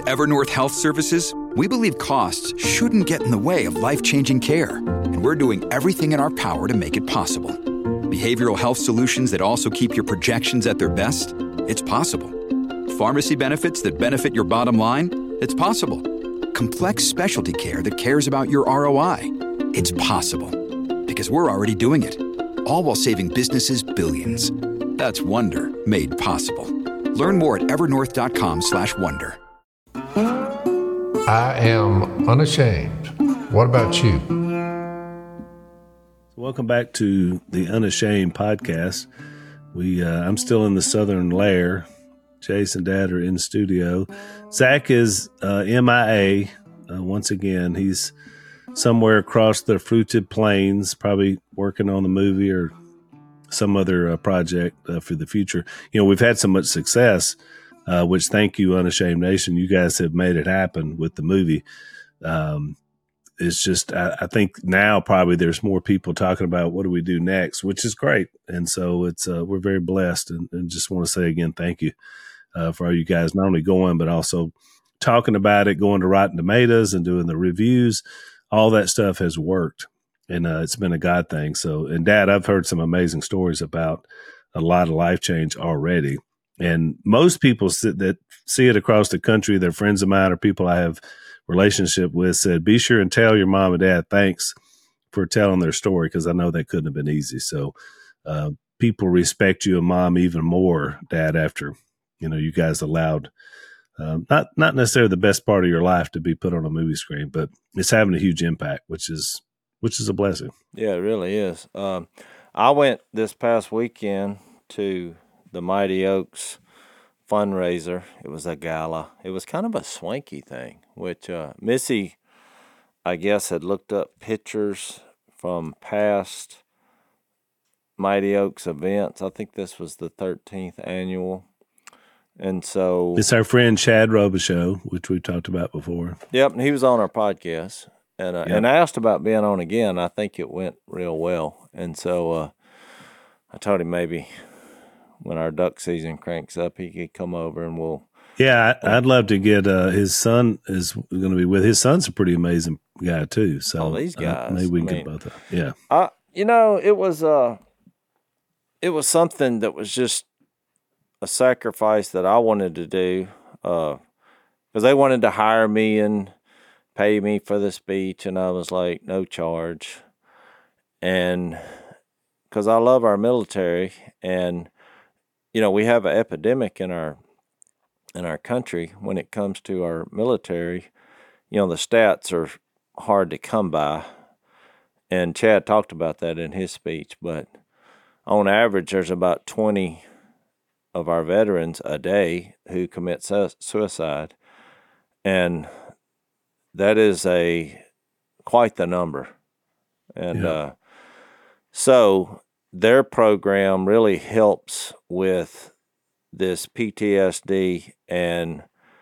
At Evernorth Health Services, we believe costs shouldn't get in the way of life-changing care, and we're doing everything in our power to make it possible. Behavioral health solutions that also keep your projections at their best? It's possible. Pharmacy benefits that benefit your bottom line? It's possible. Complex specialty care that cares about your ROI? It's possible. Because we're already doing it. All while saving businesses billions. That's Wonder made possible. Learn more at evernorth.com/wonder. I am unashamed. What about you? Welcome back to the Unashamed podcast. I'm still in the Southern Lair. Jason and Dad are in studio. Zach is MIA once again. He's somewhere across the fruited plains, probably working on the movie or some other project for the future. You know, we've had so much success, which thank you, Unashamed Nation. You guys have made it happen with the movie. It's just, I think now probably there's more people talking about what do we do next, which is great. And so it's we're very blessed and just want to say again, thank you for all you guys not only going, but also talking about it, going to Rotten Tomatoes and doing the reviews. All that stuff has worked, and it's been a God thing. So, and Dad, I've heard some amazing stories about a lot of life change already. And most people that see it across the country, they're friends of mine or people I have relationship with, said, be sure and tell your mom and dad thanks for telling their story, because I know that couldn't have been easy. So people respect you and Mom even more, Dad, after you guys allowed not necessarily the best part of your life to be put on a movie screen, but it's having a huge impact, which is a blessing. Yeah, it really is. I went this past weekend to the Mighty Oaks fundraiser. It was a gala. It was kind of a swanky thing, which Missy, I guess, had looked up pictures from past Mighty Oaks events. I think this was the 13th annual. And so it's our friend Chad Robichaux, which we've talked about before. Yep, and he was on our podcast, and and asked about being on again. I think it went real well, and so I told him maybe when our duck season cranks up, he could come over and we'll. Yeah, I'd love to get his son is going to be with. His son's a pretty amazing guy too. So these guys, maybe we can get both of them. Yeah, it was something that was just a sacrifice that I wanted to do, because they wanted to hire me and pay me for the speech, and I was like, no charge. And because I love our military, and we have an epidemic in our country when it comes to our military. The stats are hard to come by, and Chad talked about that in his speech. But on average, there's about 20 of our veterans a day who commit suicide, and that is quite the number. And so their program really helps with this PTSD, and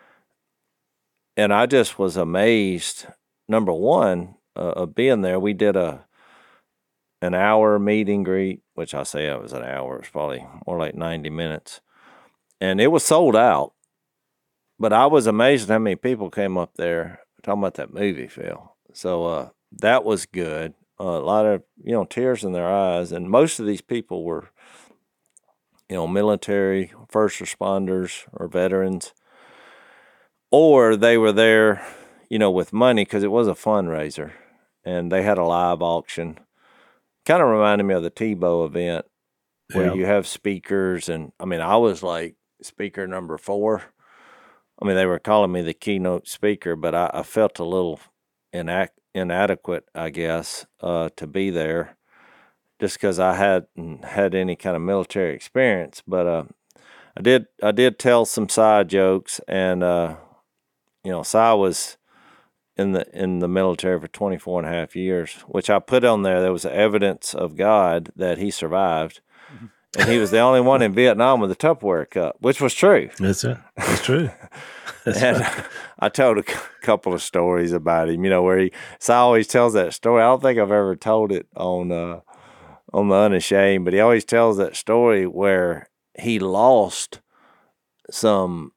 I just was amazed. Number one, of being there, we did an hour meet and greet, which I say it was an hour. It was probably more like 90 minutes. And it was sold out. But I was amazed at how many people came up there talking about that movie, Phil. So that was good. A lot of, tears in their eyes. And most of these people were, military, first responders, or veterans. Or they were there, with money, because it was a fundraiser. And they had a live auction. Kind of reminded me of the Tebow event, where you have speakers. And, I was like speaker number 4. They were calling me the keynote speaker, but I felt a little inadequate, I guess, to be there, just because I hadn't had any kind of military experience. But I did tell some side jokes, and Si was in the military for 24 and a half years, which I put on there. There was evidence of God that he survived. And he was the only one in Vietnam with a Tupperware cup, which was true. That's it. That's true. I told a couple of stories about him, where Si always tells that story. I don't think I've ever told it on the Unashamed, but he always tells that story where he lost some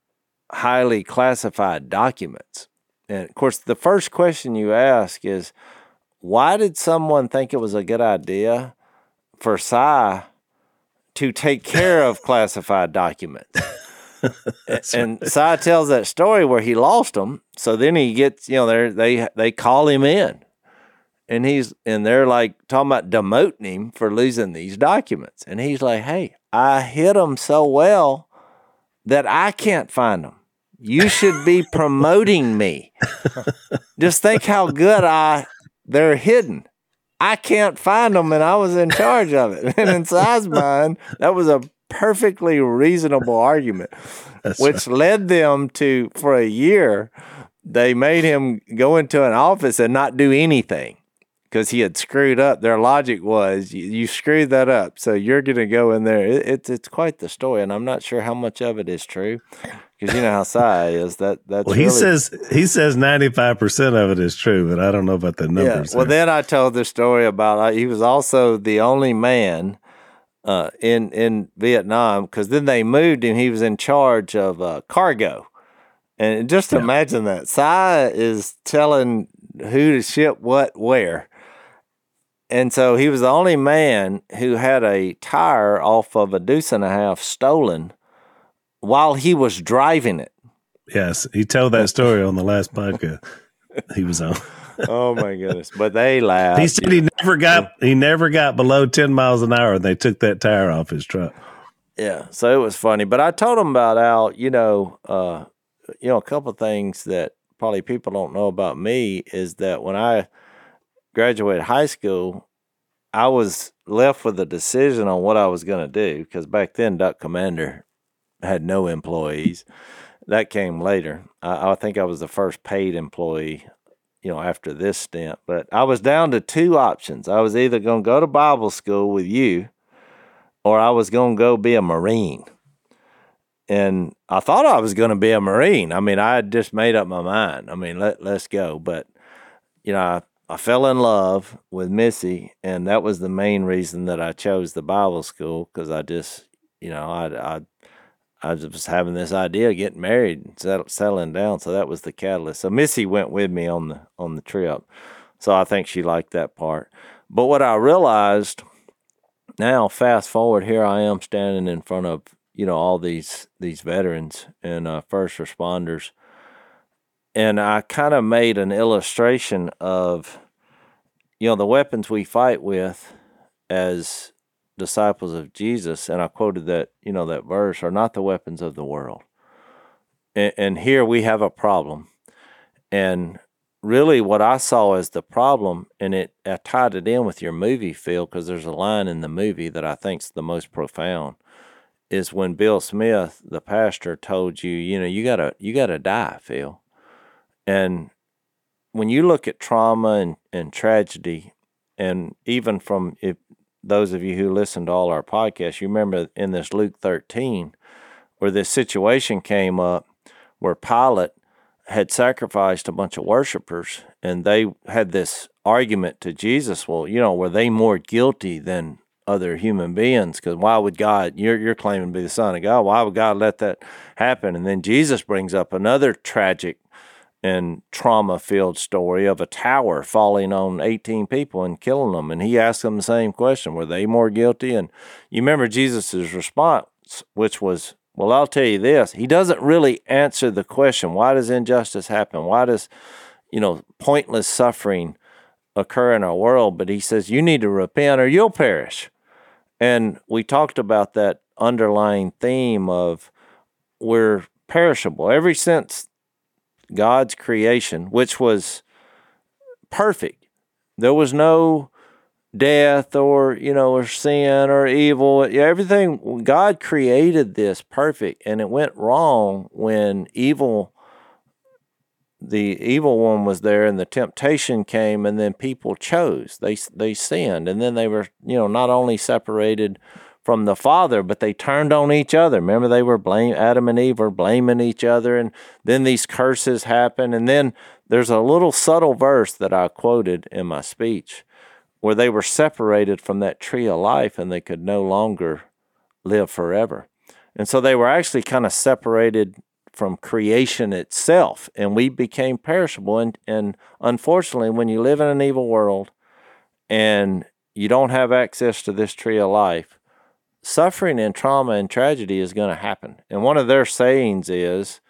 highly classified documents. And of course, the first question you ask is, why did someone think it was a good idea for Cy to take care of classified documents? And right. Cy tells that story where he lost them. So then he gets, they call him in, and they're like talking about demoting him for losing these documents. And he's like, hey, I hid them so well that I can't find them. You should be promoting me. Just think how good they're hidden. I can't find them, and I was in charge of it. And in Cy's mind, that was a perfectly reasonable argument, which led them to, for a year, they made him go into an office and not do anything because he had screwed up. Their logic was, you screwed that up, so you're going to go in there. It's quite the story, and I'm not sure how much of it is true. Because you know how Cy is. That's well, he really... says 95% of it is true, but I don't know about the numbers. Yeah. Well, then I told the story about he was also the only man in Vietnam, because then they moved him. He was in charge of cargo, and just imagine that Cy is telling who to ship what where, and so he was the only man who had a tire off of a Deuce and a Half stolen while he was driving it. Yes, he told that story on the last podcast he was on. Oh my goodness! But they laughed. He said he never got below 10 miles an hour, and they took that tire off his truck. Yeah, so it was funny. But I told him about Al. A couple of things that probably people don't know about me is that when I graduated high school, I was left with a decision on what I was going to do, because back then Duck Commander had no employees. That came later. I think I was the first paid employee, after this stint. But I was down to two options. I was either going to go to Bible school with you, or I was going to go be a Marine. And I thought I was going to be a Marine. I mean, I had just made up my mind. I mean, let's go. But, I fell in love with Missy, and that was the main reason that I chose the Bible school, because I just, I was having this idea of getting married and settling down, so that was the catalyst. So Missy went with me on the trip, so I think she liked that part. But what I realized now, fast forward, here I am standing in front of all these veterans and first responders, and I kind of made an illustration of the weapons we fight with as disciples of Jesus, and I quoted that, that verse, are not the weapons of the world. And here we have a problem. And really what I saw as the problem, and I tied it in with your movie, Phil, because there's a line in the movie that I think's the most profound, is when Bill Smith, the pastor, told you, you gotta die, Phil. And when you look at trauma and tragedy, and even from those of you who listen to all our podcasts, you remember in this Luke 13, where this situation came up where Pilate had sacrificed a bunch of worshipers, and they had this argument to Jesus, well, were they more guilty than other human beings? Because why would God, you're claiming to be the Son of God, why would God let that happen? And then Jesus brings up another tragic and trauma-filled story of a tower falling on 18 people and killing them. And he asked them the same question, were they more guilty? And you remember Jesus' response, which was, well, I'll tell you this. He doesn't really answer the question, why does injustice happen? Why does, pointless suffering occur in our world? But he says, you need to repent or you'll perish. And we talked about that underlying theme of we're perishable. Ever since God's creation, which was perfect, there was no death or sin or evil. Everything, God created this perfect, and it went wrong when the evil one was there and the temptation came, and then people chose. They sinned, and then they were not only separated from the Father, but they turned on each other. Remember, Adam and Eve were blaming each other, and then these curses happen. And then there's a little subtle verse that I quoted in my speech where they were separated from that tree of life, and they could no longer live forever. And so they were actually kind of separated from creation itself, and we became perishable. And unfortunately, when you live in an evil world and you don't have access to this tree of life, suffering and trauma and tragedy is going to happen. And one of their sayings is,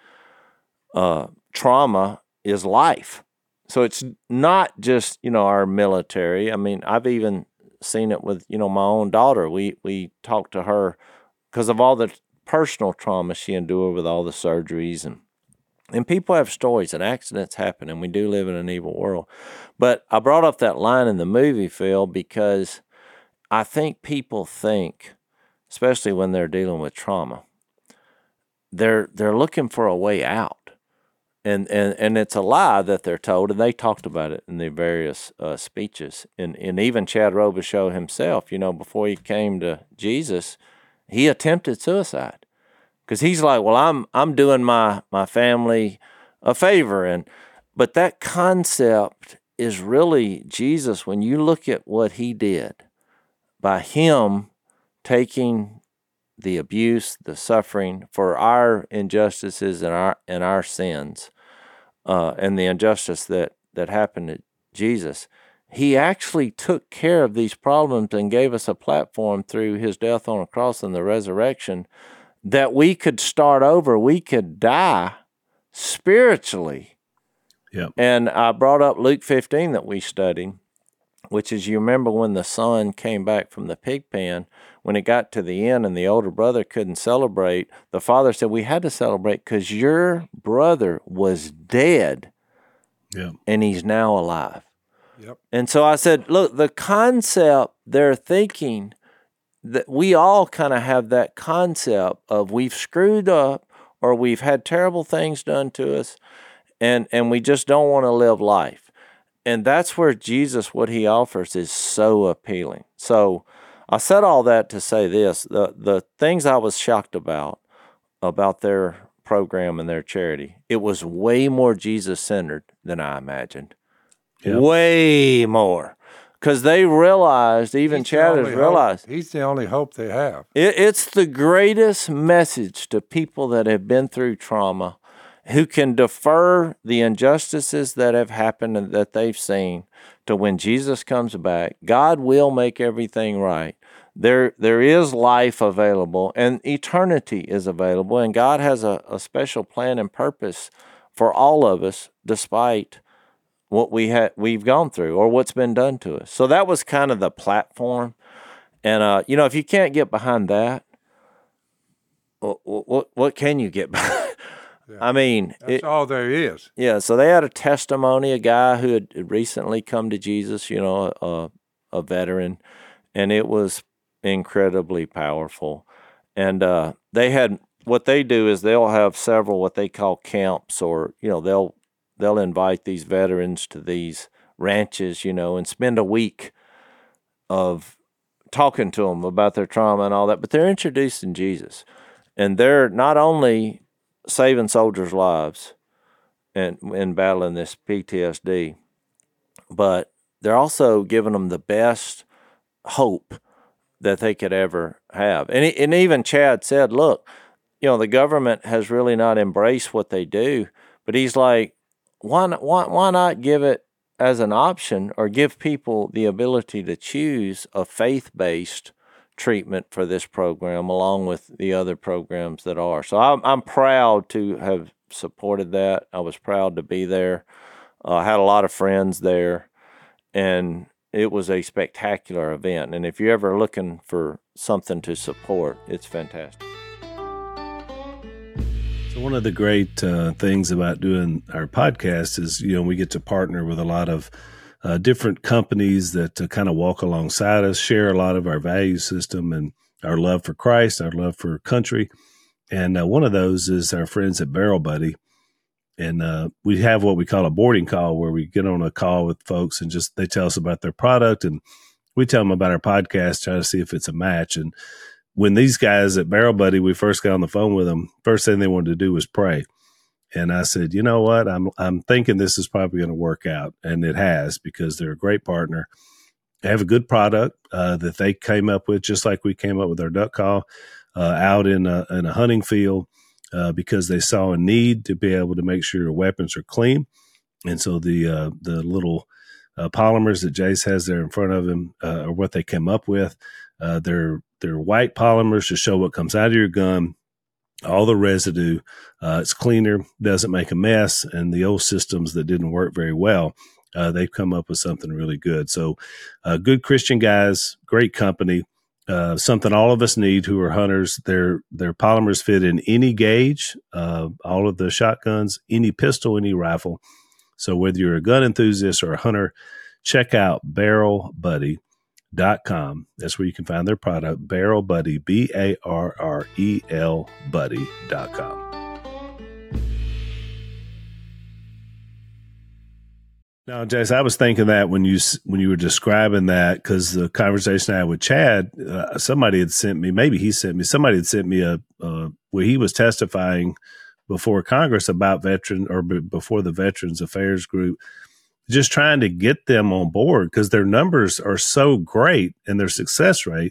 trauma is life. So it's not just, our military. I mean, I've even seen it with, my own daughter. We talked to her because of all the personal trauma she endured with all the surgeries. And people have stories and accidents happen, and we do live in an evil world. But I brought up that line in the movie, Phil, because I think people think, especially when they're dealing with trauma, they're looking for a way out. And it's a lie that they're told, and they talked about it in the various speeches. And even Chad Robichaux himself, before he came to Jesus, he attempted suicide because he's like, well, I'm doing my family a favor. But that concept is really Jesus when you look at what he did by him taking the abuse, the suffering for our injustices and our sins, and the injustice that happened to Jesus. He actually took care of these problems and gave us a platform through his death on a cross and the resurrection that we could start over. We could die spiritually. Yep. And I brought up Luke 15 that we studied, which is, you remember when the son came back from the pig pen, when it got to the end and the older brother couldn't celebrate, the father said, we had to celebrate because your brother was dead, and he's now alive. Yep. And so I said, look, the concept they're thinking, that we all kind of have that concept of we've screwed up or we've had terrible things done to us, and we just don't want to live life. And that's where Jesus, what he offers, is so appealing. So I said all that to say this. The things I was shocked about their program and their charity, it was way more Jesus-centered than I imagined. Yep. Way more. Because they realized, even Chad has realized, he's the only hope they have. It's the greatest message to people that have been through trauma, who can defer the injustices that have happened and that they've seen to when Jesus comes back. God will make everything right. There is life available, and eternity is available, and God has a special plan and purpose for all of us, despite what we've gone through or what's been done to us. So that was kind of the platform. And, if you can't get behind that, what can you get behind? Yeah. I mean, that's all there is. Yeah. So they had a testimony, a guy who had recently come to Jesus, a veteran, and it was incredibly powerful. And they had, what they do is they'll have several what they call camps, or they'll invite these veterans to these ranches, and spend a week of talking to them about their trauma and all that. But they're introducing Jesus, and they're not only saving soldiers' lives and in battling this PTSD, but they're also giving them the best hope that they could ever have. And even Chad said, look, the government has really not embraced what they do, but he's like, why not give it as an option, or give people the ability to choose a faith-based treatment for this program along with the other programs that are. So I'm proud to have supported that. I was proud to be there. I had a lot of friends there, and it was a spectacular event. And if you're ever looking for something to support, it's fantastic. So one of the great things about doing our podcast is, we get to partner with a lot of different companies that kind of walk alongside us, share a lot of our value system and our love for Christ, our love for country. And one of those is our friends at Barrel Buddy. And we have what we call a boarding call, where we get on a call with folks and just they tell us about their product, and we tell them about our podcast, try to see if it's a match. And when these guys at Barrel Buddy, we first got on the phone with them, first thing they wanted to do was pray. And I said, you know what, I'm thinking this is probably going to work out. And it has, because they're a great partner. They have a good product that they came up with, just like we came up with our duck call out in a hunting field. because they saw a need to be able to make sure your weapons are clean. And so the little polymers that Jace has there in front of him are what they came up with. They're white polymers to show what comes out of your gun, all the residue. It's cleaner, doesn't make a mess, and the old systems that didn't work very well, they've come up with something really good. So good Christian guys, great company, something all of us need who are hunters. Their polymers fit in any gauge, all of the shotguns, any pistol, any rifle. So whether you're a gun enthusiast or a hunter, check out BarrelBuddy.com. That's where you can find their product, Barrel Buddy, BARREL Buddy.com. Now, Jace, I was thinking that when you were describing that, because the conversation I had with Chad, somebody had sent me where he was testifying before Congress about before the Veterans Affairs Group, just trying to get them on board because their numbers are so great and their success rate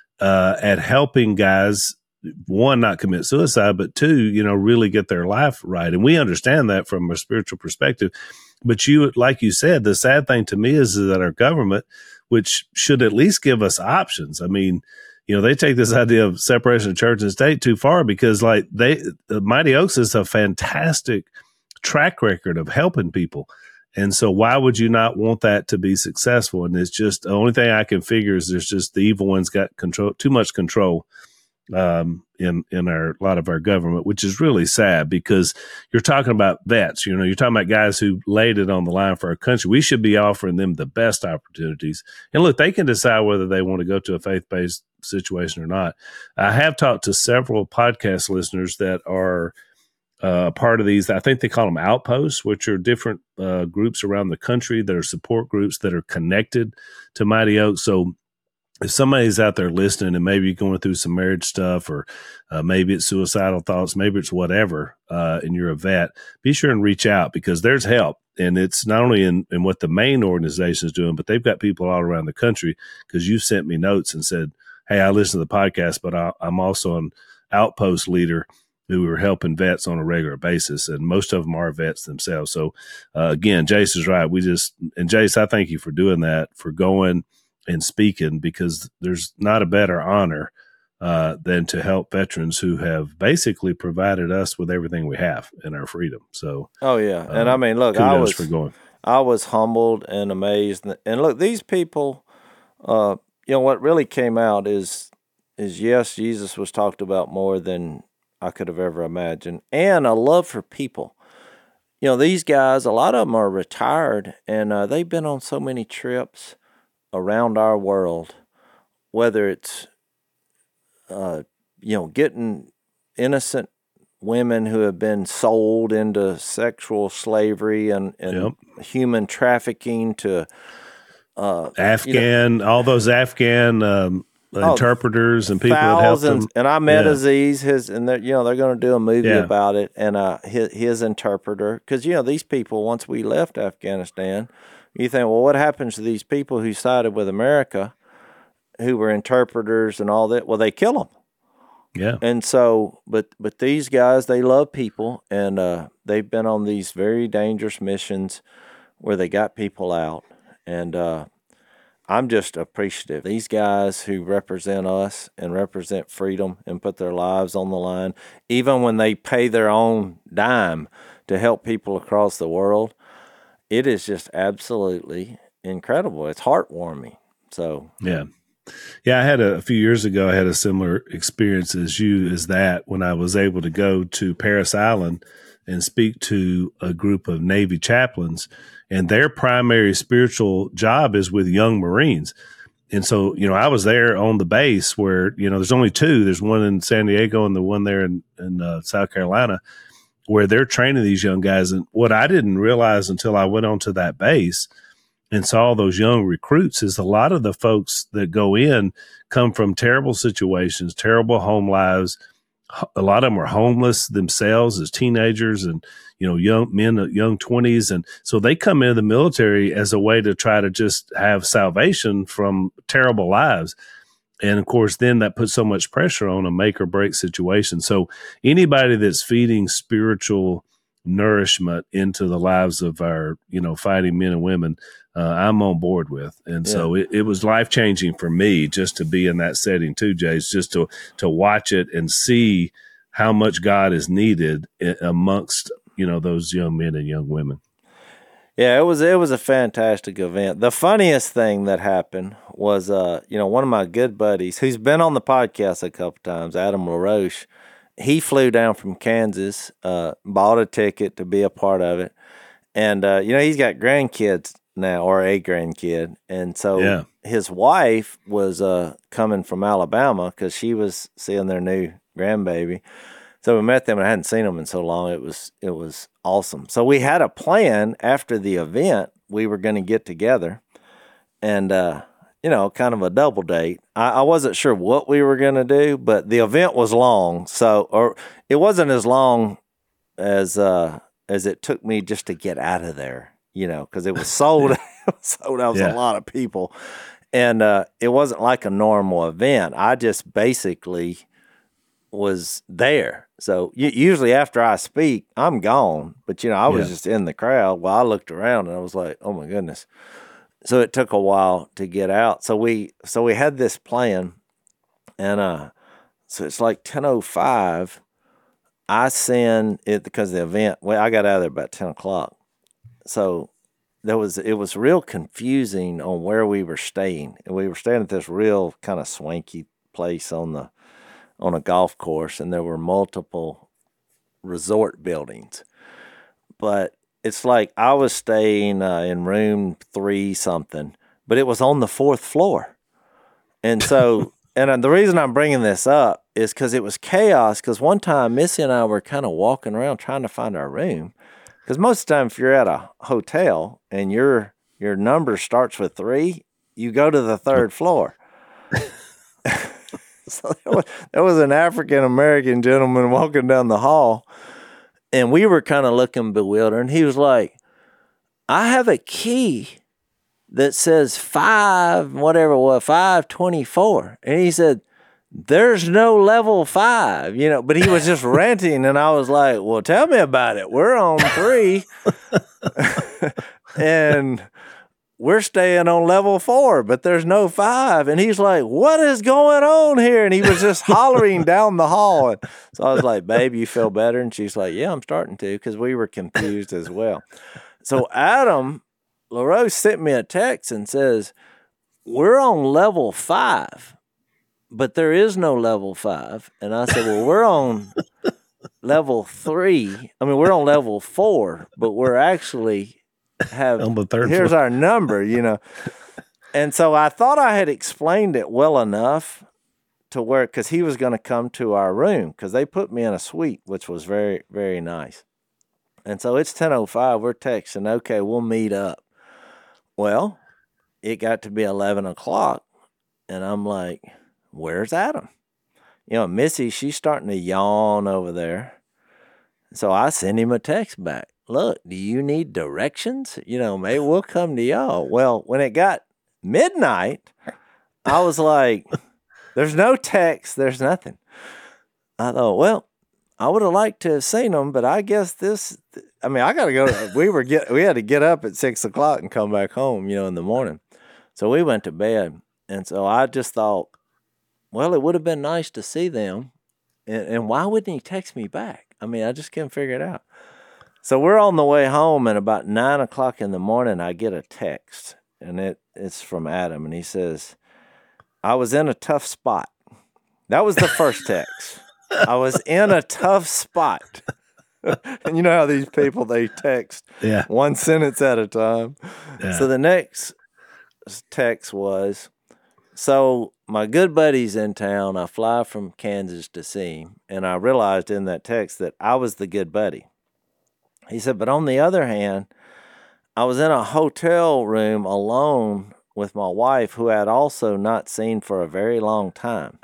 at helping guys, one, not commit suicide, but two, really get their life right. And we understand that from a spiritual perspective. But like you said, the sad thing to me is that our government, which should at least give us options. I mean, they take this idea of separation of church and state too far because Mighty Oaks is a fantastic track record of helping people. And so why would you not want that to be successful? And it's just the only thing I can figure is there's just the evil ones got too much control in a lot of our government, which is really sad because you're talking about vets, you're talking about guys who laid it on the line for our country. We should be offering them the best opportunities. And look, they can decide whether they want to go to a faith-based situation or not. I have talked to several podcast listeners that are part of these. I think they call them outposts, which are different groups around the country that are support groups that are connected to Mighty Oaks. So if somebody's out there listening and maybe going through some marriage stuff or maybe it's suicidal thoughts, maybe it's whatever, and you're a vet, be sure and reach out because there's help. And it's not only in what the main organization is doing, but they've got people all around the country because you sent me notes and said, hey, I listen to the podcast, but I'm also an outpost leader who are helping vets on a regular basis. And most of them are vets themselves. So again, Jace is right. And Jace, I thank you for doing that, for going and speaking, because there's not a better honor than to help veterans who have basically provided us with everything we have in our freedom. So, oh yeah. And I mean, look, I was humbled and amazed. And look, these people, what really came out is yes, Jesus was talked about more than I could have ever imagined, and a love for people. These guys, a lot of them are retired, and they've been on so many trips around our world, whether it's, getting innocent women who have been sold into sexual slavery and yep. human trafficking to Afghan, all those Afghan interpreters and people that helped them. And I met Aziz, and they're going to do a movie about it, and his interpreter, because these people, once we left Afghanistan, you think, well, what happens to these people who sided with America, who were interpreters and all that? Well, they kill them. Yeah. And so, but these guys, they love people, and they've been on these very dangerous missions where they got people out, and I'm just appreciative. These guys who represent us and represent freedom and put their lives on the line, even when they pay their own dime to help people across the world, it is just absolutely incredible. It's heartwarming. So yeah. A few years ago, I had a similar experience as that when I was able to go to Parris Island and speak to a group of Navy chaplains, and their primary spiritual job is with young Marines. And so, I was there on the base where, there's only two. There's one in San Diego and the one there in South Carolina, where they're training these young guys. And what I didn't realize until I went onto that base and saw those young recruits is a lot of the folks that go in come from terrible situations, terrible home lives. A lot of them are homeless themselves as teenagers and, young men, young 20s. And so they come into the military as a way to try to just have salvation from terrible lives. And of course, then that puts so much pressure on a make or break situation. So anybody that's feeding spiritual nourishment into the lives of our, fighting men and women, I'm on board with. And so it was life-changing for me just to be in that setting too, Jace, just to watch it and see how much God is needed amongst, those young men and young women. Yeah, it was a fantastic event. The funniest thing that happened was, one of my good buddies who's been on the podcast a couple times, Adam LaRoche, he flew down from Kansas, bought a ticket to be a part of it. And, he's got grandkids now, or a grandkid. And so his wife was coming from Alabama because she was seeing their new grandbaby. So we met them, and I hadn't seen them in so long. It was awesome. So we had a plan after the event. We were going to get together and, kind of a double date. I wasn't sure what we were going to do, but the event was long. Or it wasn't as long as it took me just to get out of there, because it was sold. It was sold out. It was a lot of people. And it wasn't like a normal event. I just basically was there. So usually after I speak, I'm gone. But, I was just in the crowd. Well, I looked around and I was like, oh, my goodness. So it took a while to get out. So we had this plan. And so it's like 10:05. I send it because the event, I got out of there about 10 o'clock. So it was real confusing on where we were staying. And we were staying at this real kind of swanky place on a golf course, and there were multiple resort buildings. But it's like I was staying in room 3 something, but it was on the 4th floor. And so, and the reason I'm bringing this up is because it was chaos, because one time Missy and I were kind of walking around trying to find our room. Because most of the time, if you're at a hotel and your number starts with 3, you go to the 3rd floor. So there was an African-American gentleman walking down the hall, and we were kind of looking bewildered. And he was like, I have a key that says 524. And he said, there's no level 5, but he was just ranting. And I was like, well, tell me about it. We're on 3 and we're staying on level 4, but there's no 5. And he's like, what is going on here? And he was just hollering down the hall. And so I was like, babe, you feel better? And she's like, yeah, I'm starting to, because we were confused as well. So Adam LaRoche sent me a text and says, we're on level 5, but there is no level 5. And I said, well, we're on level 3. I mean, we're on level 4, but we're actually on the 3rd here's floor. Our number, And so I thought I had explained it well enough to where, because he was going to come to our room, because they put me in a suite, which was very, very nice. And so it's 10:05. We're texting, okay, we'll meet up. Well, it got to be 11 o'clock, and I'm like, where's Adam? Missy, she's starting to yawn over there. So I send him a text back. Look, do you need directions? Maybe we'll come to y'all. Well, when it got midnight, I was like, there's no text, there's nothing. I thought, well, I would have liked to have seen them, but I guess I got to go. We had to get up at 6 o'clock and come back home, in the morning. So we went to bed. And so I just thought, well, it would have been nice to see them. And why wouldn't he text me back? I just couldn't figure it out. So we're on the way home, and about 9 o'clock in the morning, I get a text, and it's from Adam, and he says, I was in a tough spot. That was the first text. I was in a tough spot. And you know how these people, they text one sentence at a time. Yeah. So the next text was, so my good buddy's in town. I fly from Kansas to see him, and I realized in that text that I was the good buddy. He said, but on the other hand, I was in a hotel room alone with my wife, who I had also not seen for a very long time.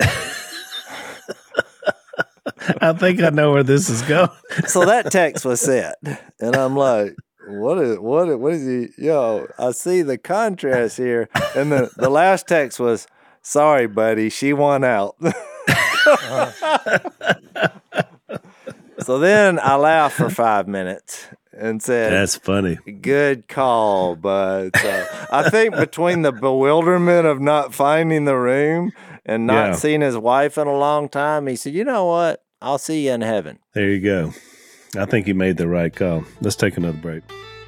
I think I know where this is going. So that text was sent, and I'm like, what is he? I see the contrast here. And the last text was, Sorry, buddy. She won out. So then I laughed for 5 minutes and said, That's funny. Good call, bud. So I think between the bewilderment of not finding the room and not seeing his wife in a long time, he said, you know what? I'll see you in heaven. There you go. I think he made the right call. Let's take another break.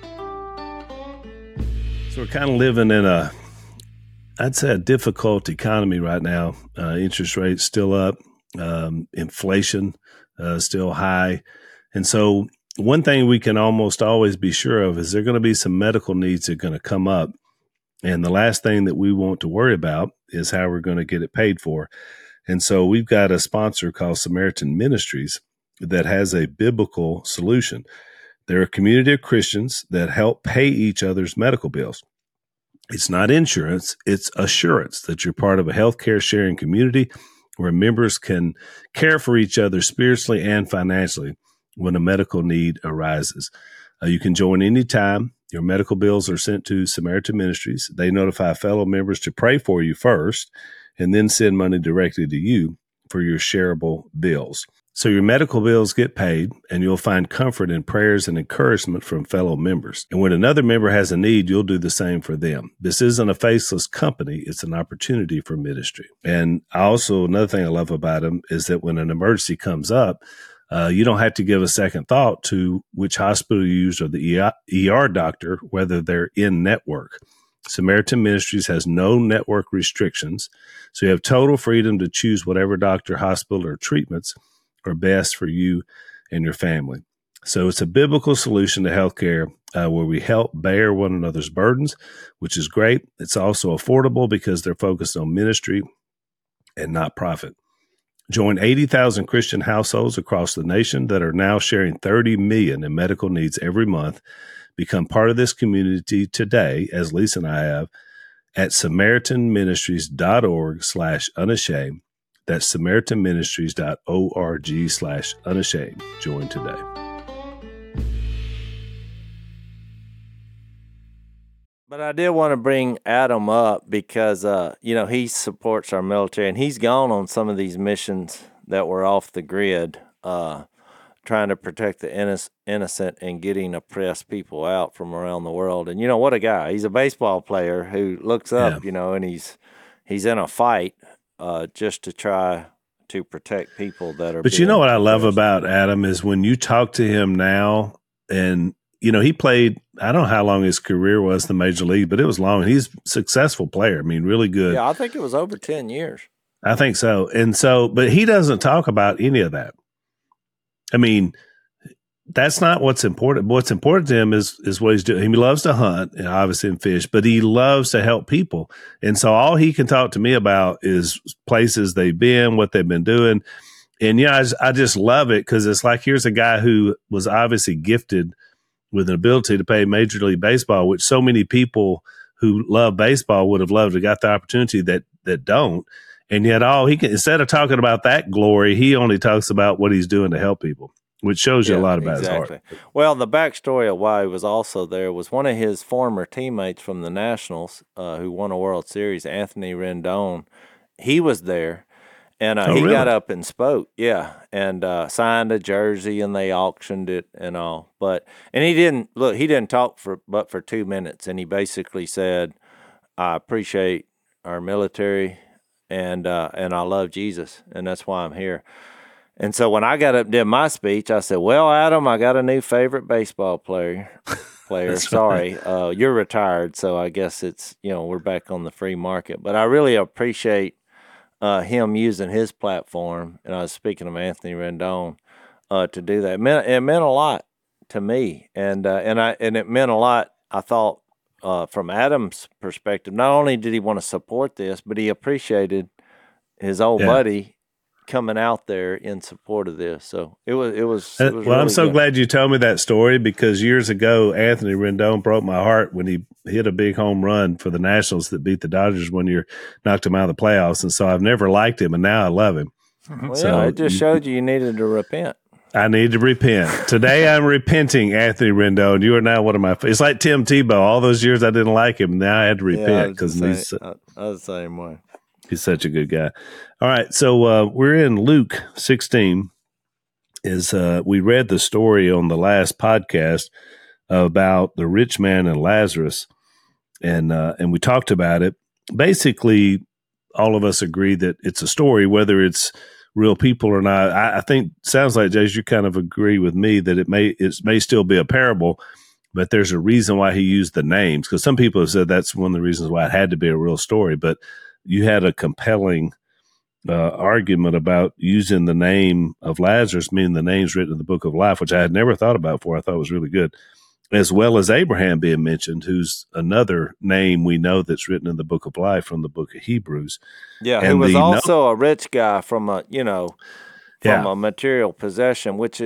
So we're kind of living in I'd say a difficult economy right now. Interest rates still up, inflation still high. And so one thing we can almost always be sure of is there are going to be some medical needs that are going to come up. And the last thing that we want to worry about is how we're going to get it paid for. And so we've got a sponsor called Samaritan Ministries that has a biblical solution. They're a community of Christians that help pay each other's medical bills. It's not insurance, it's assurance that you're part of a healthcare sharing community where members can care for each other spiritually and financially when a medical need arises. You can join anytime. Your medical bills are sent to Samaritan Ministries. They notify fellow members to pray for you first and then send money directly to you for your shareable bills. So your medical bills get paid, and you'll find comfort in prayers and encouragement from fellow members. And when another member has a need, you'll do the same for them. This isn't a faceless company. It's an opportunity for ministry. And another thing I love about them is that when an emergency comes up, you don't have to give a second thought to which hospital you use or the ER doctor, whether they're in network. Samaritan Ministries has no network restrictions, so you have total freedom to choose whatever doctor, hospital, or treatments are best for you and your family. So it's a biblical solution to healthcare where we help bear one another's burdens, which is great. It's also affordable because they're focused on ministry and not profit. Join 80,000 Christian households across the nation that are now sharing $30 million in medical needs every month. Become part of this community today, as Lisa and I have, at SamaritanMinistries.org/unashamed. That's SamaritanMinistries.org/unashamed. Join today. But I did want to bring Adam up because, he supports our military, and he's gone on some of these missions that were off the grid, trying to protect the innocent and getting oppressed people out from around the world. And, what a guy. He's a baseball player who looks up, and he's in a fight just to try to protect people that are. But you know what I love about Adam is when you talk to him now, and he played. I don't know how long his career was in the major league, but it was long. He's a successful player. I mean, really good. Yeah, I think it was over 10 years. I think so. And so, but he doesn't talk about any of that. I mean, that's not what's important. What's important to him is what he's doing. He loves to hunt, and obviously, and fish, but he loves to help people. And so all he can talk to me about is places they've been, what they've been doing. And, I just love it because it's like, here's a guy who was obviously gifted with an ability to play Major League Baseball, which so many people who love baseball would have loved to got the opportunity that don't. And yet instead of talking about that glory, he only talks about what he's doing to help people, which shows you a lot about his heart. Well, the backstory of why he was also there was one of his former teammates from the Nationals who won a World Series, Anthony Rendon. He was there, and he got up and spoke, and signed a jersey, and they auctioned it and all. And he didn't talk for 2 minutes, and he basically said, "I appreciate our military, and I love Jesus, and that's why I'm here." And so when I got up and did my speech, I said, "Well, Adam, I got a new favorite baseball player. Sorry, you're retired, so I guess it's, we're back on the free market. But I really appreciate him using his platform," and I was speaking of Anthony Rendon, to do that. It meant a lot to me, and it meant a lot, I thought, from Adam's perspective. Not only did he want to support this, but he appreciated his old buddy coming out there in support of this. So it was well, really I'm so good. glad you told me that story, because years ago, Anthony Rendon broke my heart when he hit a big home run for the Nationals that beat the Dodgers one year, knocked him out of the playoffs. And so I've never liked him, and now I love him. Well, so it just showed you needed to repent. I need to repent. Today I'm repenting, Anthony Rendon. You are now one of my – it's like Tim Tebow. All those years I didn't like him. Now I had to repent because I was the same way. He's such a good guy. All right, so we're in Luke 16. We read the story on the last podcast about the rich man and Lazarus, and we talked about it. Basically, all of us agree that it's a story, whether it's real people or not. I think sounds like, Jace, you kind of agree with me that it may still be a parable, but there's a reason why he used the names, because some people have said that's one of the reasons why it had to be a real story. But you had a compelling argument about using the name of Lazarus, meaning the names written in the book of life, which I had never thought about before. I thought was really good, as well as Abraham being mentioned, who's another name we know that's written in the book of life from the book of Hebrews. Yeah, who was also a rich guy from a material possession, which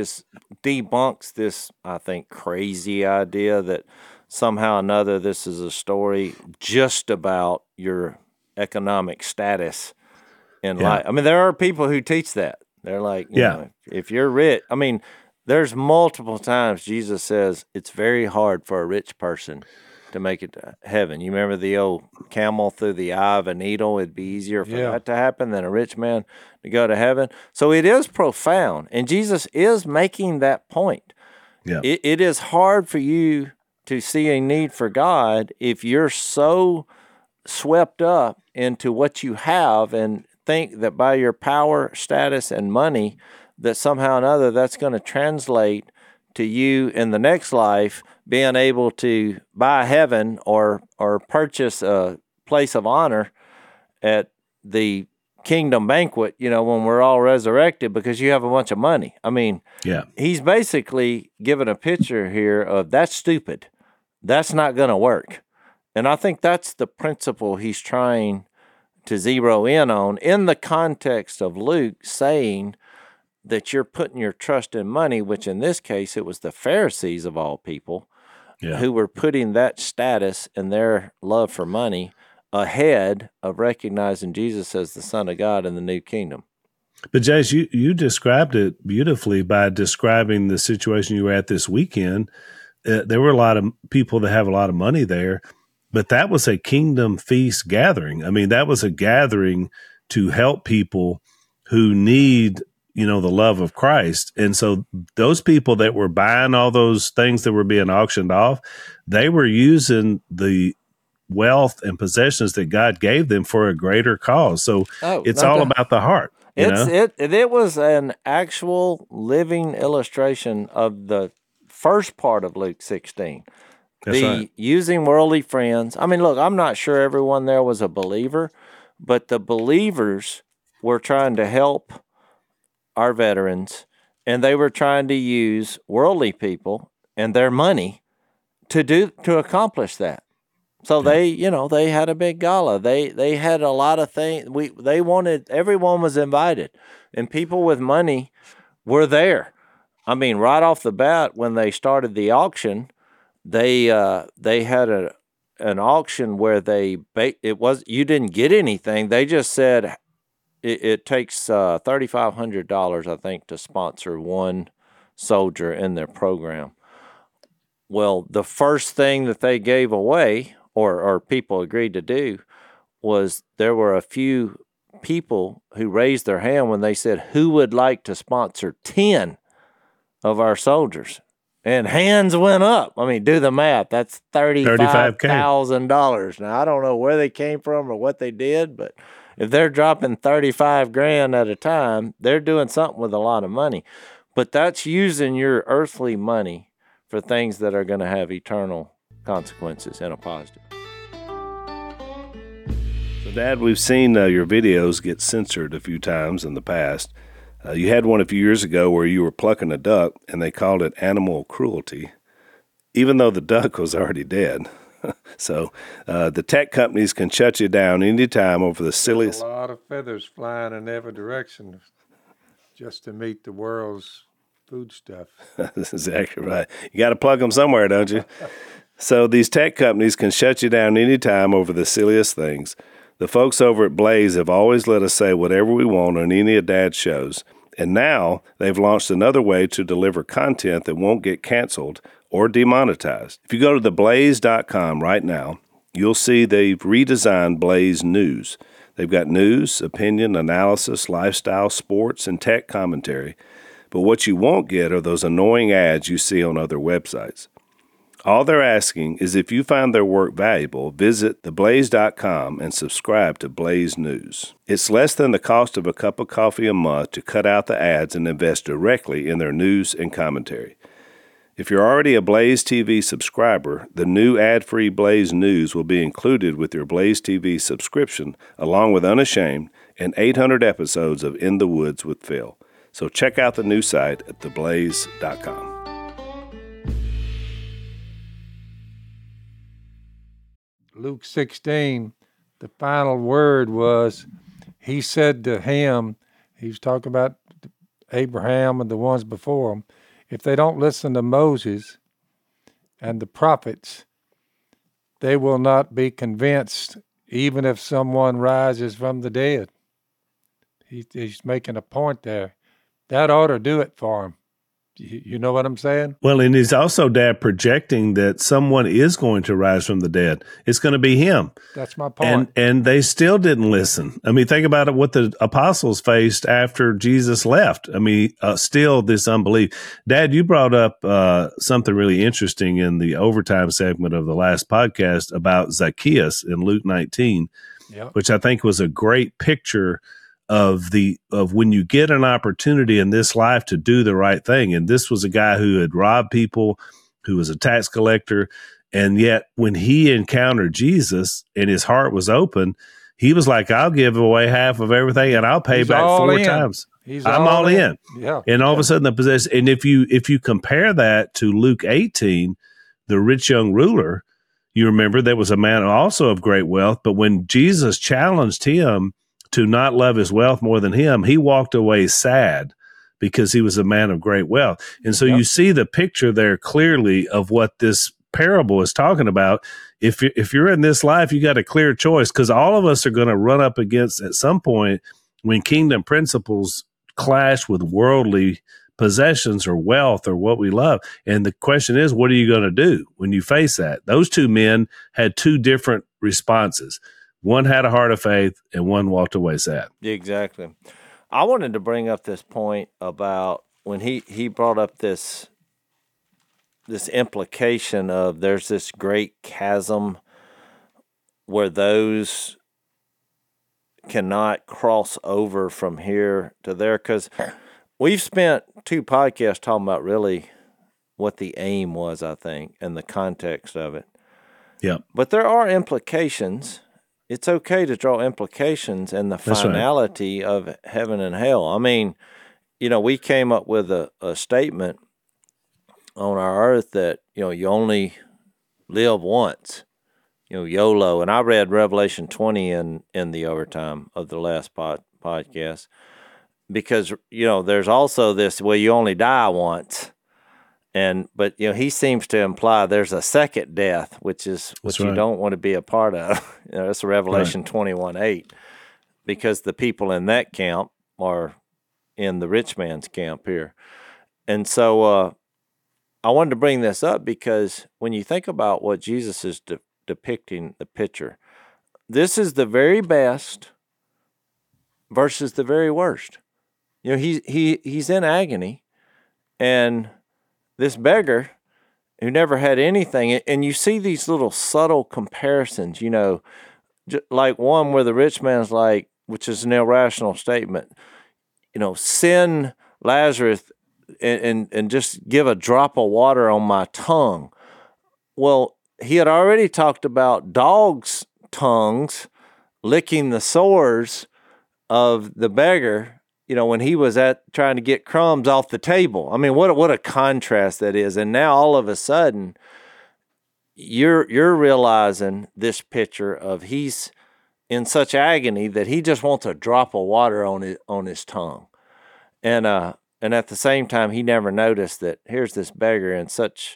debunks this, I think, crazy idea that somehow or another this is a story just about your economic status in life. I mean, there are people who teach that. They're like, you know, if you're rich, I mean, there's multiple times Jesus says it's very hard for a rich person to make it to heaven. You remember the old camel through the eye of a needle? It'd be easier for that to happen than a rich man to go to heaven. So it is profound, and Jesus is making that point. Yeah. It is hard for you to see a need for God if you're so swept up into what you have and think that by your power, status, and money, that somehow or another that's going to translate to you in the next life being able to buy heaven or purchase a place of honor at the kingdom banquet, when we're all resurrected because you have a bunch of money. I mean, he's basically given a picture here of that's stupid. That's not going to work. And I think that's the principle he's trying to zero in on in the context of Luke saying that you're putting your trust in money, which in this case, it was the Pharisees of all people who were putting that status and their love for money ahead of recognizing Jesus as the Son of God in the new kingdom. But Jace, you described it beautifully by describing the situation you were at this weekend. There were a lot of people that have a lot of money there, but that was a kingdom feast gathering. I mean, that was a gathering to help people who need the love of Christ. And so those people that were buying all those things that were being auctioned off, they were using the wealth and possessions that God gave them for a greater cause. So it's all about the heart. It was an actual living illustration of the first part of Luke 16. That's right. Using worldly friends. I mean, look, I'm not sure everyone there was a believer, but the believers were trying to help our veterans, and they were trying to use worldly people and their money to accomplish that. So they had a big gala. They had a lot of things. Everyone was invited, and people with money were there. I mean, right off the bat, when they started the auction, they had an auction where you didn't get anything. They just said it takes $3,500, I think, to sponsor one soldier in their program. Well, the first thing that they gave away, or people agreed to do, was there were a few people who raised their hand when they said, who would like to sponsor 10 of our soldiers? And hands went up. I mean, do the math. That's $35,000. Now, I don't know where they came from or what they did, but if they're dropping $35,000 at a time, they're doing something with a lot of money. But that's using your earthly money for things that are going to have eternal consequences in a positive. So, Dad, we've seen your videos get censored a few times in the past. You had one a few years ago where you were plucking a duck, and they called it animal cruelty, even though the duck was already dead. So the tech companies can shut you down anytime over the silliest. There's a lot of feathers flying in every direction just to meet the world's food stuff. That's exactly right. You got to plug them somewhere, don't you? So these tech companies can shut you down anytime over the silliest things. The folks over at Blaze have always let us say whatever we want on any of Dad's shows. And now they've launched another way to deliver content that won't get canceled or demonetized. If you go to theblaze.com right now, you'll see they've redesigned Blaze News. They've got news, opinion, analysis, lifestyle, sports, and tech commentary. But what you won't get are those annoying ads you see on other websites. All they're asking is if you find their work valuable, visit theblaze.com and subscribe to Blaze News. It's less than the cost of a cup of coffee a month to cut out the ads and invest directly in their news and commentary. If you're already a Blaze TV subscriber, the new ad-free Blaze News will be included with your Blaze TV subscription, along with Unashamed and 800 episodes of In the Woods with Phil. So check out the new site at theblaze.com. Luke 16, the final word was, he said to him, he was talking about Abraham and the ones before him, if they don't listen to Moses and the prophets, they will not be convinced, even if someone rises from the dead. He's making a point there. That ought to do it for him. You know what I'm saying? Well, and he's also, Dad, projecting that someone is going to rise from the dead. It's going to be him. That's my point. And they still didn't listen. I mean, think about it, what the apostles faced after Jesus left. I mean, still this unbelief. Dad, you brought up something really interesting in the overtime segment of the last podcast about Zacchaeus in Luke 19, which I think was a great picture of when you get an opportunity in this life to do the right thing. And this was a guy who had robbed people, who was a tax collector. And yet when he encountered Jesus and his heart was open, he was like, I'll give away half of everything and I'll pay back 4 times. I'm all in. Yeah. And all of a sudden the possession. And if you compare that to Luke 18, the rich young ruler, you remember there was a man also of great wealth, but when Jesus challenged him to not love his wealth more than him, he walked away sad because he was a man of great wealth. And so you see the picture there clearly of what this parable is talking about. If you're in this life, you got a clear choice, because all of us are going to run up against at some point when kingdom principles clash with worldly possessions or wealth or what we love. And the question is, what are you going to do when you face that? Those two men had two different responses. One had a heart of faith, and one walked away sad. Exactly. I wanted to bring up this point about when he brought up this implication of there's this great chasm where those cannot cross over from here to there. Because we've spent 2 podcasts talking about really what the aim was, I think, and the context of it. Yeah. But there are implications. It's okay to draw implications in the finality of heaven and hell. I mean, we came up with a statement on our earth that, you only live once, YOLO. And I read Revelation 20 in the overtime of the last podcast because, there's also this, well, you only die once. But he seems to imply there's a second death, which is what you don't want to be a part of. That's Revelation 21:8, because the people in that camp are in the rich man's camp here. And so I wanted to bring this up because when you think about what Jesus is depicting, the picture, this is the very best versus the very worst. He's in agony, and this beggar who never had anything, and you see these little subtle comparisons, like one where the rich man's like, which is an irrational statement, send Lazarus and just give a drop of water on my tongue. Well, he had already talked about dogs' tongues licking the sores of the beggar, when he was trying to get crumbs off the table. I mean, what a contrast that is. And now all of a sudden, you're realizing this picture of he's in such agony that he just wants a drop of water on his tongue. And at the same time, he never noticed that here's this beggar in such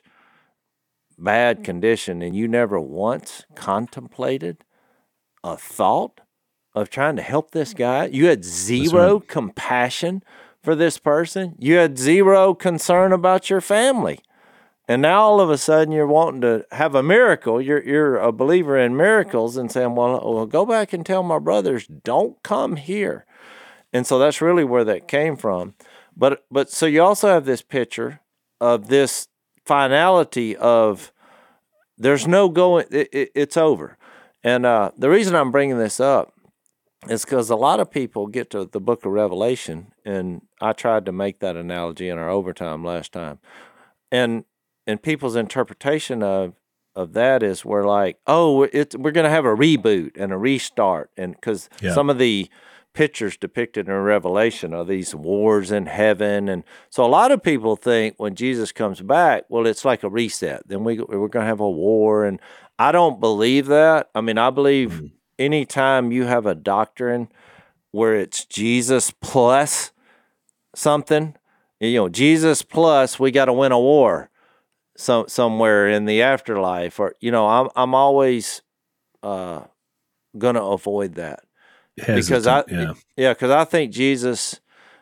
bad condition, and you never once contemplated a thought of trying to help this guy. You had zero compassion for this person. You had zero concern about your family. And now all of a sudden you're wanting to have a miracle. You're a believer in miracles and saying, well, go back and tell my brothers, don't come here. And so that's really where that came from. But so you also have this picture of this finality of there's no going, it's over. And the reason I'm bringing this up is because a lot of people get to the book of Revelation, and I tried to make that analogy in our overtime last time. And people's interpretation of that is we're like, oh, we're going to have a reboot and a restart. And because some of the pictures depicted in Revelation are these wars in heaven. And so a lot of people think when Jesus comes back, well, it's like a reset. Then we're going to have a war. And I don't believe that. I mean, I believe anytime you have a doctrine where it's Jesus plus something, Jesus plus we got to win a war somewhere in the afterlife, or I'm always going to avoid that. Because I think Jesus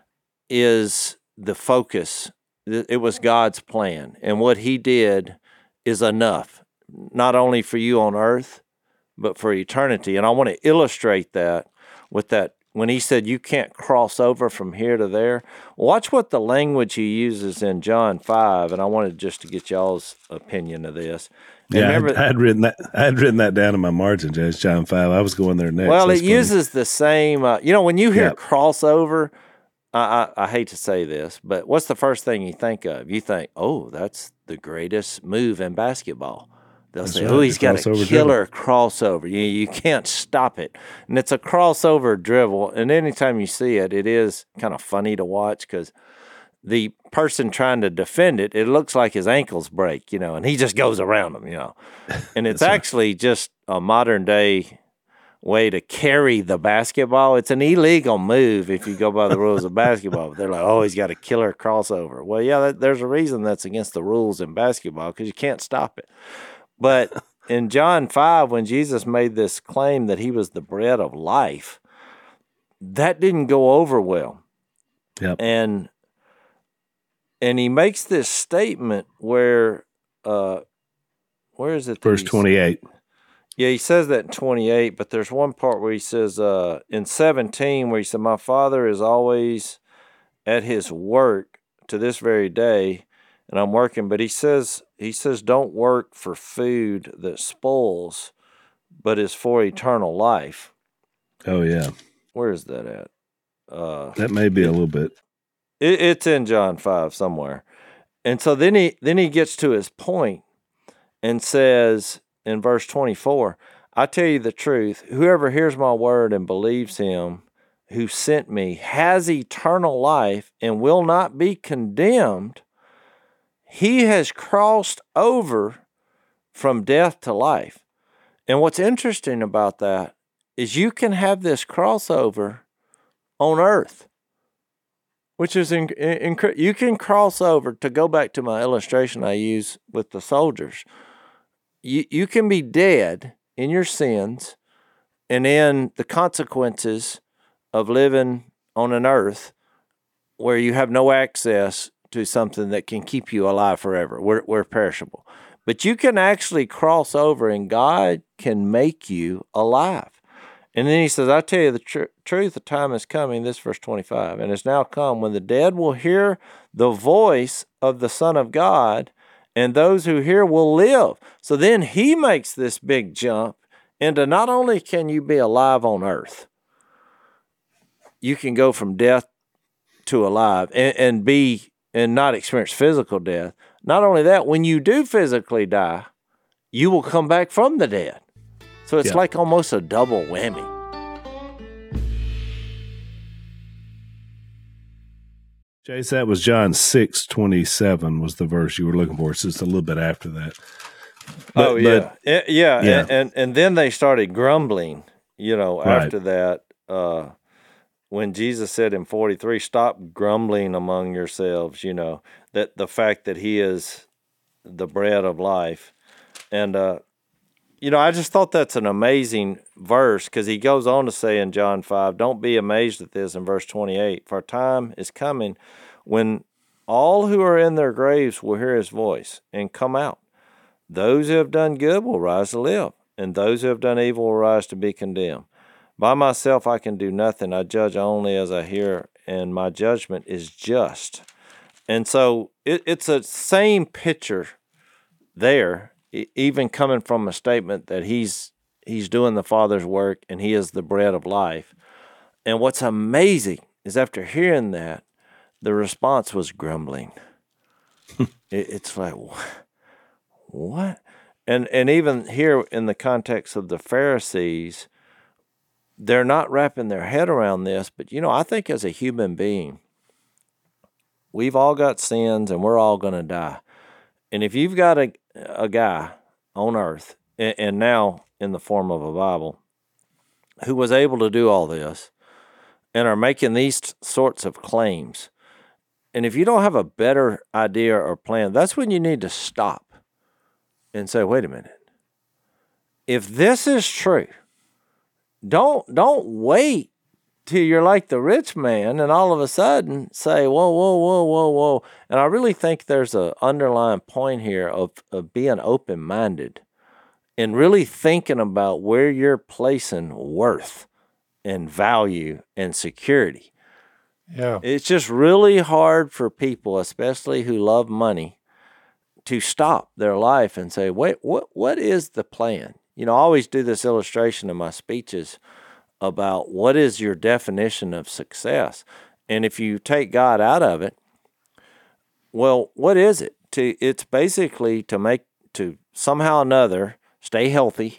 is the focus. It was God's plan, and what He did is enough, not only for you on earth, but for eternity. And I want to illustrate that with that when He said you can't cross over from here to there. Watch what the language He uses in John 5, and I wanted just to get y'all's opinion of this. Yeah, I had written that down in my margin, James. John 5. I was going there next. Well, it uses the same. When you hear crossover, I hate to say this, but what's the first thing you think of? You think, oh, that's the greatest move in basketball. They'll say, oh, he's got a killer crossover. You can't stop it. And it's a crossover dribble. And anytime you see it, it is kind of funny to watch because the person trying to defend it, it looks like his ankles break, and he just goes around them, And it's actually just a modern day way to carry the basketball. It's an illegal move if you go by the rules of basketball. But they're like, oh, he's got a killer crossover. Well, yeah, there's a reason that's against the rules in basketball because you can't stop it. But in John 5, when Jesus made this claim that He was the bread of life, that didn't go over well. Yep. And He makes this statement where is it? Verse 28. Yeah, He says that in 28, but there's one part where He says in 17 where He said, my Father is always at His work to this very day, and I'm working. But He says, don't work for food that spoils, but is for eternal life. Oh, yeah. Where is that at? That may be a little bit. It's in John 5 somewhere. And so then he gets to his point and says in verse 24, I tell you the truth, whoever hears my word and believes Him who sent me has eternal life and will not be condemned. He has crossed over from death to life. And what's interesting about that is you can have this crossover on earth. Which is, you can cross over, to go back to my illustration I use with the soldiers. You can be dead in your sins and in the consequences of living on an earth where you have no access to something that can keep you alive forever. We're perishable. But you can actually cross over and God can make you alive. And then He says, I tell you the truth, the time is coming, this verse 25, and it's now come when the dead will hear the voice of the Son of God, and those who hear will live. So then He makes this big jump into not only can you be alive on earth, you can go from death to alive and not experience physical death. Not only that, when you do physically die, you will come back from the dead. So it's like almost a double whammy. Chase, that was John 6:27 was the verse you were looking for. It's just a little bit after that. And then they started grumbling, after that. When Jesus said in 43, stop grumbling among yourselves, that the fact that He is the bread of life. And, I just thought that's an amazing verse because He goes on to say in John 5, don't be amazed at this in verse 28, for a time is coming when All who are in their graves will hear his voice and come out. Those who have done good will rise to live, and those who have done evil will rise to be condemned. By myself I can do nothing. I judge only as I hear, and my judgment is just. And so it's a same picture there, even coming from a statement that he's doing the Father's work and he is the bread of life. And what's amazing is after hearing that, the response was grumbling. It's like, what? And even here in the context of the Pharisees, they're not wrapping their head around this. But, I think as a human being, we've all got sins and we're all going to die. And if you've got a guy on earth, and now in the form of a Bible, who was able to do all this and are making these sorts of claims, and if you don't have a better idea or plan, that's when you need to stop and say, wait a minute. If this is true, don't wait till you're like the rich man and all of a sudden say, whoa. And I really think there's an underlying point here of being open-minded and really thinking about where you're placing worth and value and security. Yeah. It's just really hard for people, especially who love money, to stop their life and say, wait, what is the plan? I always do this illustration in my speeches about what is your definition of success. And if you take God out of it, well, what is it? It's basically to somehow or another stay healthy,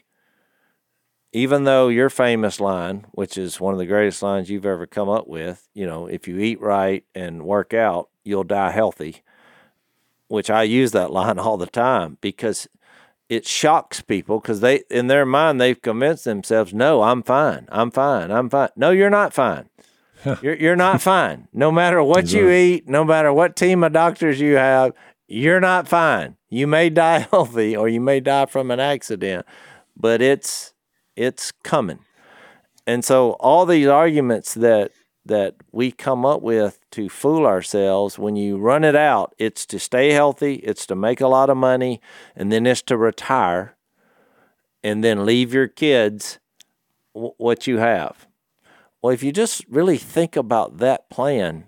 even though your famous line, which is one of the greatest lines you've ever come up with, if you eat right and work out, you'll die healthy, which I use that line all the time because it shocks people because in their mind, they've convinced themselves, no, I'm fine. No, you're not fine. You're not fine. No matter what you eat, no matter what team of doctors you have, you're not fine. You may die healthy or you may die from an accident, but it's coming. And so all these arguments that we come up with to fool ourselves, when you run it out, it's to stay healthy, it's to make a lot of money, and then it's to retire and then leave your kids what you have. Well, if you just really think about that plan,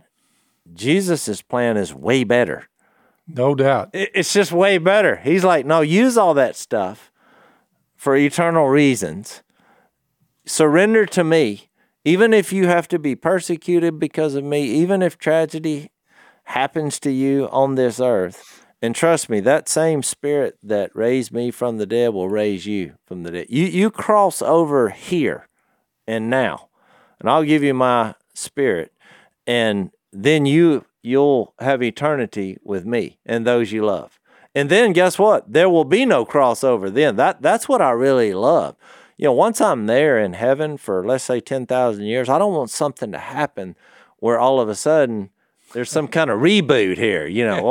Jesus' plan is way better. No doubt. It's just way better. He's like, no, use all that stuff for eternal reasons. Surrender to me. Even if you have to be persecuted because of me, even if tragedy happens to you on this earth, and trust me, that same Spirit that raised me from the dead will raise you from the dead. You cross over here and now, and I'll give you my Spirit, and then you'll have eternity with me and those you love. And then guess what? There will be no crossover then. That's what I really love. Once I'm there in heaven for, let's say, 10,000 years, I don't want something to happen where all of a sudden there's some kind of reboot here.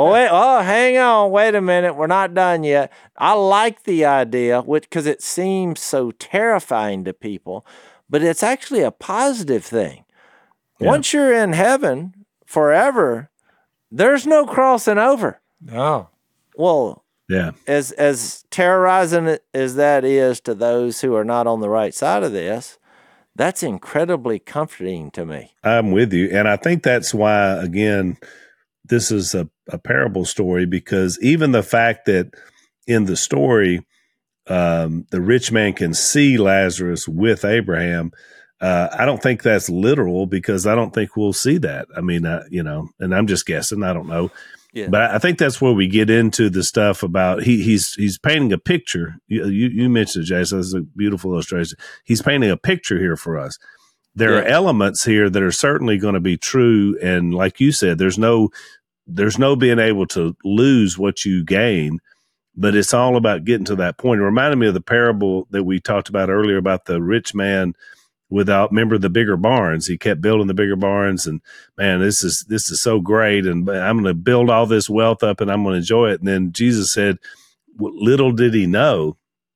Hang on, wait a minute, we're not done yet. I like the idea, because it seems so terrifying to people, but it's actually a positive thing. Yeah. Once you're in heaven forever, there's no crossing over. No. Well, yeah. As terrorizing as that is to those who are not on the right side of this, that's incredibly comforting to me. I'm with you. And I think that's why, again, this is a parable story, because even the fact that in the story, the rich man can see Lazarus with Abraham, I don't think that's literal, because I don't think we'll see that. I mean, and I'm just guessing. I don't know. Yeah. But I think that's where we get into the stuff about he's painting a picture. You mentioned it, Jason. That's a beautiful illustration. He's painting a picture here for us. There are elements here that are certainly going to be true, and like you said, there's no being able to lose what you gain. But it's all about getting to that point. It reminded me of the parable that we talked about earlier about the rich man remember the bigger barns. He kept building the bigger barns, and man, this is so great, and I'm going to build all this wealth up and I'm going to enjoy it. And then Jesus said, little did he know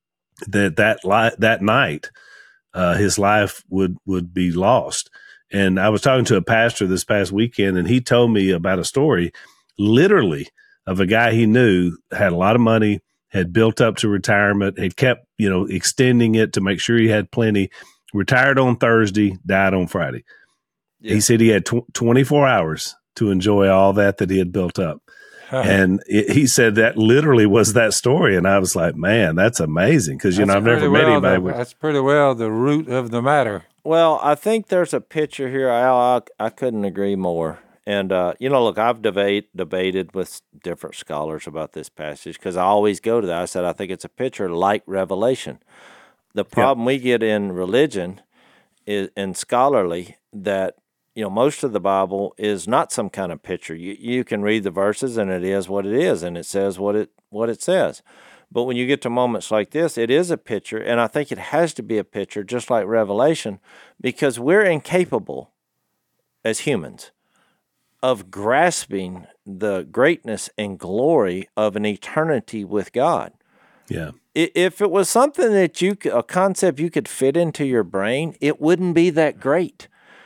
that night his life would be lost. And I was talking to a pastor this past weekend, and he told me about a story literally of a guy he knew, had a lot of money, had built up to retirement, had kept, extending it to make sure he had plenty, retired on Thursday, died on Friday. Yeah. He said he had 24 hours to enjoy all that he had built up. And he said that literally was that story. And I was like, man, that's amazing. Because, I've never met anybody. That's pretty well the root of the matter. Well, I think there's a picture here, Al. I couldn't agree more. And, look, I've debated with different scholars about this passage because I always go to that. I said, I think it's a picture like Revelation. The problem we get in religion is, and scholarly, that most of the Bible is not some kind of picture. You can read the verses and it is what it is, and it says what it says. But when you get to moments like this, it is a picture, and I think it has to be a picture, just like Revelation, because we're incapable as humans of grasping the greatness and glory of an eternity with God. Yeah. If it was something that a concept you could fit into your brain, it wouldn't be that great.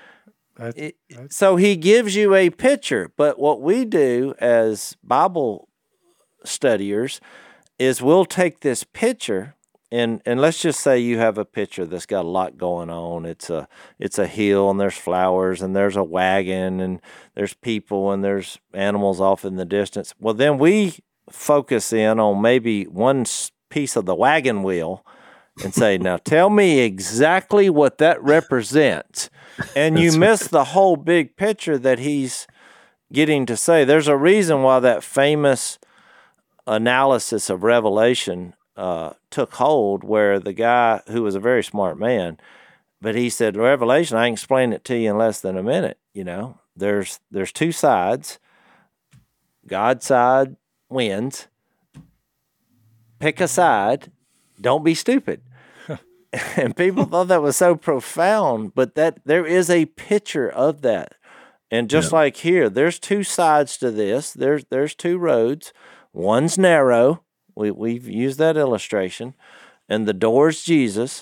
So he gives you a picture, but what we do as Bible studiers is we'll take this picture and let's just say you have a picture that's got a lot going on. It's a hill and there's flowers and there's a wagon and there's people and there's animals off in the distance. Well, then we focus in on maybe one piece of the wagon wheel and say, now tell me exactly what that represents. And you miss the whole big picture that he's getting to say. There's a reason why that famous analysis of Revelation took hold, where the guy who was a very smart man, but he said, Revelation, I can explain it to you in less than a minute. There's two sides. God's side wins. Pick a side. Don't be stupid. And people thought that was so profound, but that there is a picture of that. And just like here, there's two sides to this. There's two roads. One's narrow. We've used that illustration. And the door's Jesus.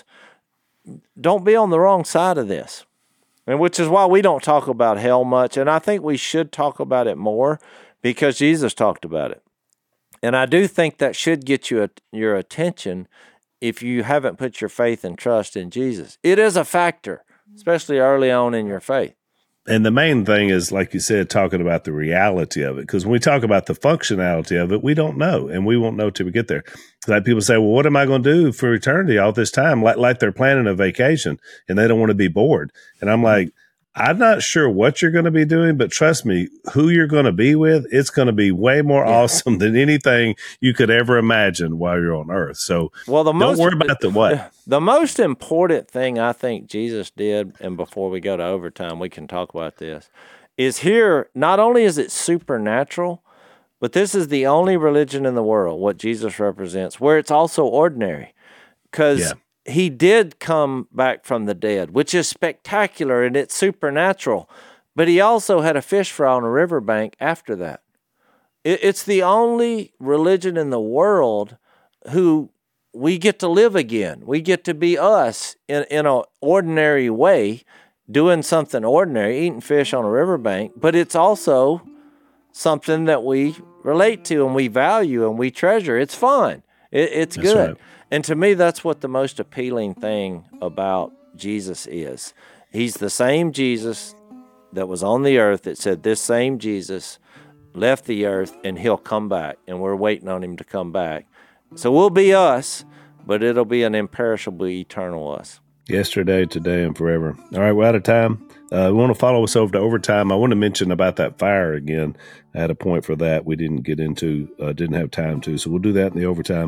Don't be on the wrong side of this. And which is why we don't talk about hell much. And I think we should talk about it more because Jesus talked about it. And I do think that should get your attention if you haven't put your faith and trust in Jesus. It is a factor, especially early on in your faith. And the main thing is, like you said, talking about the reality of it. Because when we talk about the functionality of it, we don't know, and we won't know till we get there. Like people say, well, what am I going to do for eternity all this time? Like they're planning a vacation, and they don't want to be bored. And I'm like, I'm not sure what you're going to be doing, but trust me, who you're going to be with, it's going to be way more awesome than anything you could ever imagine while you're on earth. So don't worry about the what. The most important thing I think Jesus did, and before we go to overtime, we can talk about this, is here, not only is it supernatural, but this is the only religion in the world, what Jesus represents, where it's also ordinary. Because he did come back from the dead, which is spectacular and it's supernatural. But he also had a fish fry on a riverbank after that. It's the only religion in the world who we get to live again. We get to be us in an ordinary way, doing something ordinary, eating fish on a riverbank. But it's also something that we relate to and we value and we treasure. It's fun. It's good. Right. And to me, that's what the most appealing thing about Jesus is. He's the same Jesus that was on the earth that said this same Jesus left the earth and he'll come back. And we're waiting on him to come back. So we'll be us, but it'll be an imperishable, eternal us. Yesterday, today, and forever. All right, we're out of time. We want to follow us over to overtime. I want to mention about that fire again. I had a point for that we didn't get into, didn't have time to. So we'll do that in the overtime.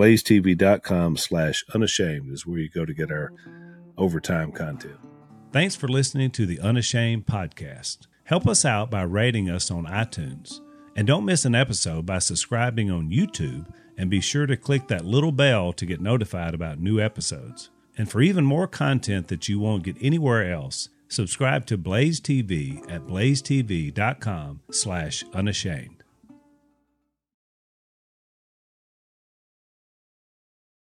BlazeTV.com/unashamed is where you go to get our overtime content. Thanks for listening to the Unashamed podcast. Help us out by rating us on iTunes. And don't miss an episode by subscribing on YouTube, and be sure to click that little bell to get notified about new episodes. And for even more content that you won't get anywhere else, subscribe to Blaze TV at blazetv.com/unashamed.